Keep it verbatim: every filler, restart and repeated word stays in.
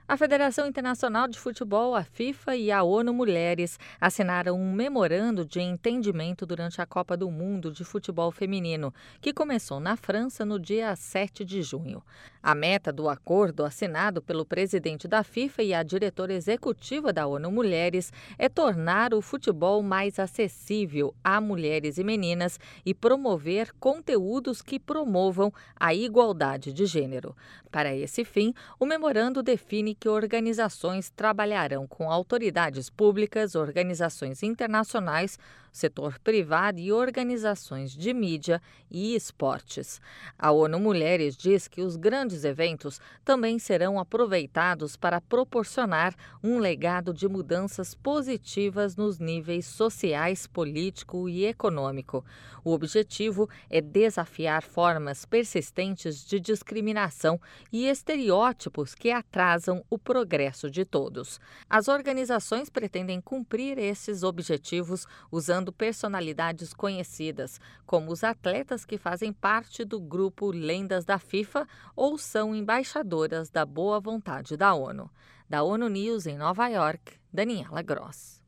A Federação Internacional de Futebol, a FIFA e a ONU Mulheres assinaram um memorando de entendimento durante a Copa do Mundo de Futebol Feminino, que começou na França no dia sete de junho. A meta do acordo, assinado pelo presidente da FIFA e a diretora executiva da ONU Mulheres, é tornar o futebol mais acessível a mulheres e meninas e promover conteúdos que promovam a igualdade de gênero. Para esse fim, o memorando define que organizações trabalharão com autoridades públicas, organizações internacionais, setor privado e organizações de mídia e esportes. A ONU Mulheres diz que os grandes eventos também serão aproveitados para proporcionar um legado de mudanças positivas nos níveis sociais, político e econômico. O objetivo é desafiar formas persistentes de discriminação e estereótipos que atrasam o progresso de todos. As organizações pretendem cumprir esses objetivos usando personalidades conhecidas, como os atletas que fazem parte do grupo Lendas da FIFA ou são embaixadoras da boa vontade da ONU. Da ONU News em Nova York, Daniela Gross.